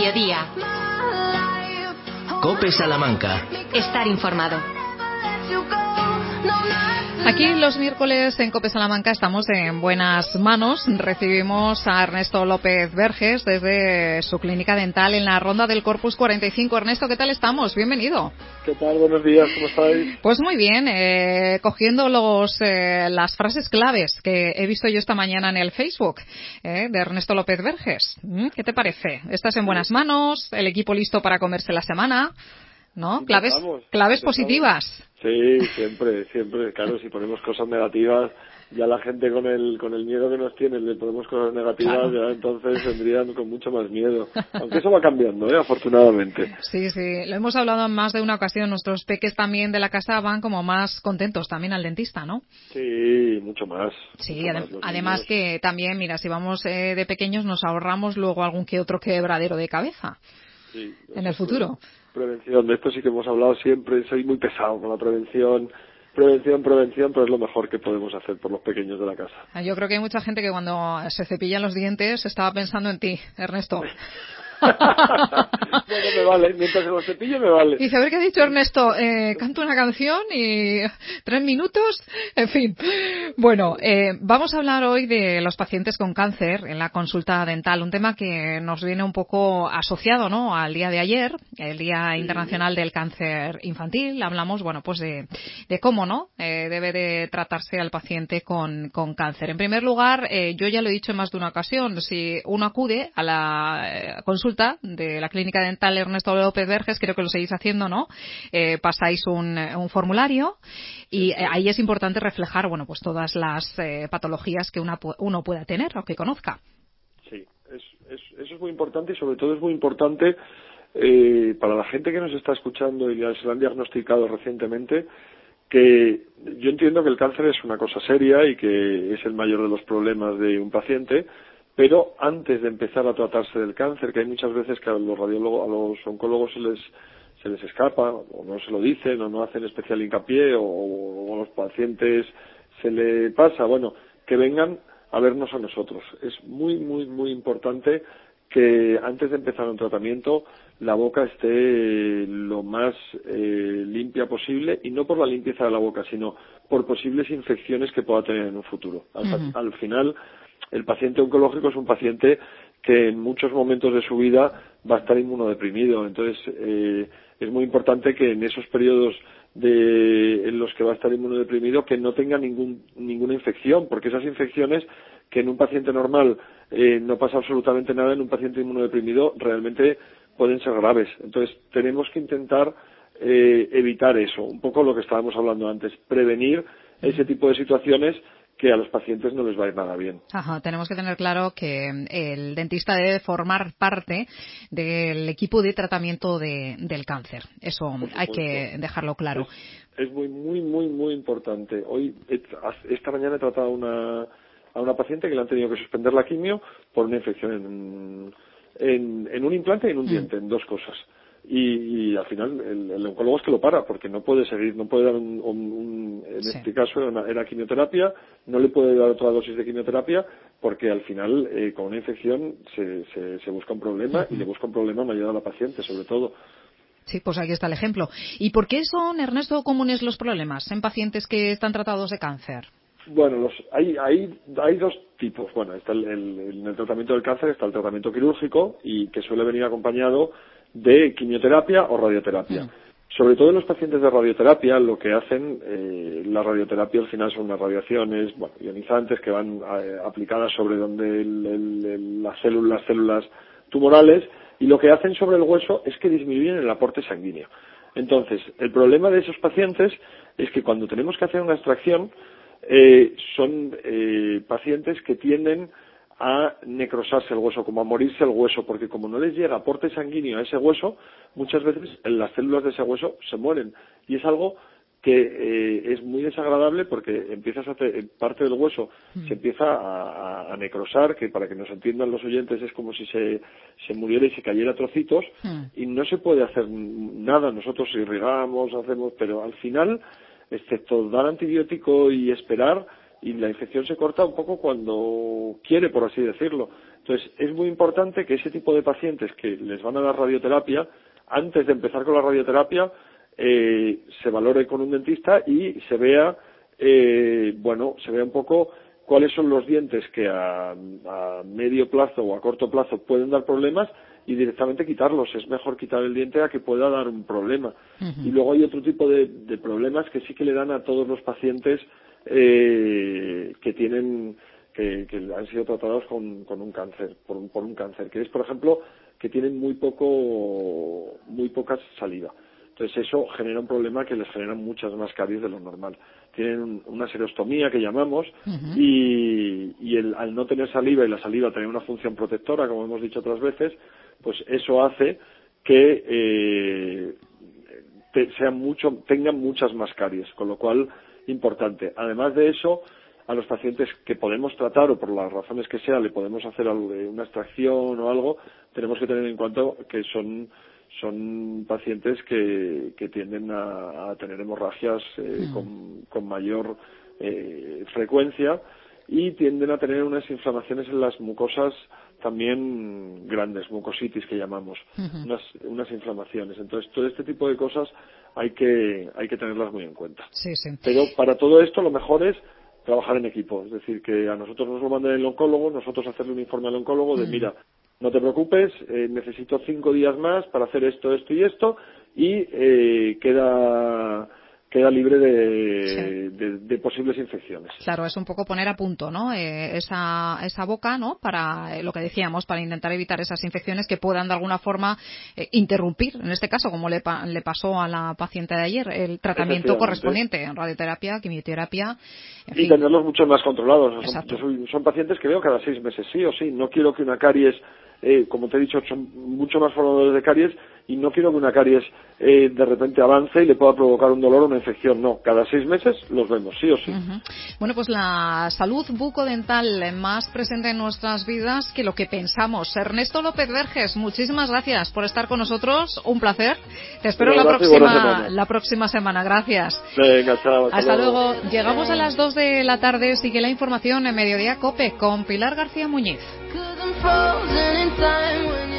mediodía. COPE Salamanca. Estar informado. Aquí los miércoles en COPE Salamanca estamos en buenas manos. Recibimos a Ernesto López Verges desde su clínica dental en la Ronda del Corpus 45. Ernesto, ¿qué tal estamos? Bienvenido. ¿Qué tal? Buenos días, ¿cómo estáis? Pues muy bien, cogiendo las frases claves que he visto yo esta mañana en el Facebook de Ernesto López Verges. ¿Qué te parece? ¿Estás en buenas manos? ¿El equipo listo para comerse la semana? ¿No? Claves positivas. Sí, siempre. Claro, si ponemos cosas negativas, ya la gente con el miedo que nos tiene, le ponemos cosas negativas, claro. Ya entonces vendrían con mucho más miedo. Aunque eso va cambiando, afortunadamente. Sí, lo hemos hablado en más de una ocasión. Nuestros peques también de la casa van como más contentos también al dentista, ¿no? Sí, mucho más. Sí, mucho más. Además niños. Que también, mira, si vamos de pequeños nos ahorramos luego algún que otro quebradero de cabeza. Sí, en el futuro. Prevención, de esto sí que hemos hablado siempre, soy muy pesado con la prevención, pero es lo mejor que podemos hacer por los pequeños de la casa. Yo creo que hay mucha gente que cuando se cepillan los dientes estaba pensando en ti, Ernesto. Bueno, me vale, mientras se los cepille me vale. Dice, a ver qué ha dicho Ernesto, canto una canción y 3 minutos, en fin. Bueno, vamos a hablar hoy de los pacientes con cáncer en la consulta dental, un tema que nos viene un poco asociado, ¿no?, al día de ayer, el Día Internacional del Cáncer Infantil. Hablamos, bueno, pues de cómo, ¿no?, debe de tratarse al paciente con cáncer. En primer lugar, yo ya lo he dicho en más de una ocasión, si uno acude a la consulta de la clínica dental Ernesto López Verges, creo que lo seguís haciendo, ¿no? Pasáis un formulario y ahí es importante reflejar, bueno, pues todas las patologías que uno pueda tener o que conozca. Sí, eso es muy importante y sobre todo es muy importante para la gente que nos está escuchando y se lo han diagnosticado recientemente, que yo entiendo que el cáncer es una cosa seria y que es el mayor de los problemas de un paciente, pero antes de empezar a tratarse del cáncer, que hay muchas veces que a los radiólogos, a los oncólogos se les escapa, o no se lo dicen, o no hacen especial hincapié, o a los pacientes se le pasa, bueno, que vengan a vernos a nosotros. Es muy, muy, muy importante que antes de empezar un tratamiento la boca esté lo más limpia posible, y no por la limpieza de la boca, sino por posibles infecciones que pueda tener en un futuro. Al final, el paciente oncológico es un paciente que en muchos momentos de su vida va a estar inmunodeprimido. Entonces, es muy importante que en esos periodos en los que va a estar inmunodeprimido, que no tenga ninguna infección, porque esas infecciones que en un paciente normal no pasa absolutamente nada, en un paciente inmunodeprimido realmente pueden ser graves. Entonces, tenemos que intentar evitar eso, un poco lo que estábamos hablando antes, prevenir ese tipo de situaciones que a los pacientes no les va a ir nada bien. Ajá, tenemos que tener claro que el dentista debe formar parte del equipo de tratamiento del cáncer. Eso hay que dejarlo claro. Es muy, muy, muy, muy importante. Esta mañana he tratado a una paciente que le han tenido que suspender la quimio por una infección en un implante y en un diente, en dos cosas. Y al final el oncólogo es que lo para, porque no puede seguir, no puede dar este caso era quimioterapia, no le puede dar otra dosis de quimioterapia, porque al final con una infección se busca un problema, y le busca un problema mayor a la paciente, sobre todo. Sí, pues aquí está el ejemplo. ¿Y por qué son, Ernesto, comunes los problemas en pacientes que están tratados de cáncer? Bueno, hay dos tipos. Bueno, está en el tratamiento del cáncer está el tratamiento quirúrgico, y que suele venir acompañado de quimioterapia o radioterapia. Sobre todo en los pacientes de radioterapia, lo que hacen, la radioterapia al final son unas radiaciones ionizantes que van aplicadas sobre donde las células tumorales, y lo que hacen sobre el hueso es que disminuyen el aporte sanguíneo. Entonces, el problema de esos pacientes es que cuando tenemos que hacer una extracción, son pacientes que tienden a necrosarse el hueso, como a morirse el hueso, porque como no les llega aporte sanguíneo a ese hueso, muchas veces las células de ese hueso se mueren, y es algo que es muy desagradable, porque empiezas a hacer parte del hueso se empieza a necrosar, que para que nos entiendan los oyentes es como si se muriera y se cayera a trocitos, y no se puede hacer nada. Nosotros irrigamos, hacemos, pero al final, excepto dar antibiótico y esperar, y la infección se corta un poco cuando quiere, por así decirlo. Entonces, es muy importante que ese tipo de pacientes que les van a dar radioterapia, antes de empezar con la radioterapia, se valore con un dentista y se vea, se vea un poco cuáles son los dientes que a medio plazo o a corto plazo pueden dar problemas y directamente quitarlos. Es mejor quitar el diente a que pueda dar un problema. Y luego hay otro tipo de problemas que sí que le dan a todos los pacientes que tienen que han sido tratados con un cáncer, por un cáncer, que es, por ejemplo, que tienen muy poca saliva. Entonces eso genera un problema que les genera muchas más caries de lo normal. Tienen una serostomía que llamamos y al no tener saliva y la saliva tener una función protectora, como hemos dicho otras veces, pues eso hace que tengan muchas más caries, con lo cual importante. Además de eso, a los pacientes que podemos tratar o por las razones que sea le podemos hacer una extracción o algo, tenemos que tener en cuenta que son pacientes que tienden a tener hemorragias con mayor frecuencia y tienden a tener unas inflamaciones en las mucosas también grandes, mucositis que llamamos, unas inflamaciones. Entonces, todo este tipo de cosas hay que tenerlas muy en cuenta. Sí. Pero para todo esto lo mejor es trabajar en equipo, es decir, que a nosotros nos lo manden el oncólogo, nosotros hacerle un informe al oncólogo de mira, no te preocupes, necesito 5 días más para hacer esto y esto, y queda libre de posibles infecciones. Claro, es un poco poner a punto, ¿no? Esa boca, ¿no? Para lo que decíamos, para intentar evitar esas infecciones que puedan de alguna forma interrumpir, en este caso, como le pasó a la paciente de ayer, el tratamiento correspondiente en radioterapia, quimioterapia. Y tenerlos mucho más controlados. Son pacientes que veo cada 6 meses, sí o sí. No quiero que una caries, como te he dicho, son mucho más formadores de caries y no quiero que una caries de repente avance y le pueda provocar un dolor o una infección. No, cada 6 meses los vemos, sí o sí. Bueno, pues la salud bucodental más presente en nuestras vidas que lo que pensamos. Ernesto López Verges, muchísimas gracias por estar con nosotros. Un placer. Te espero la próxima semana. Gracias. Venga, chao. Hasta luego. Llegamos a las 2 de la tarde. Sigue la información en Mediodía COPE con Pilar García Muñiz.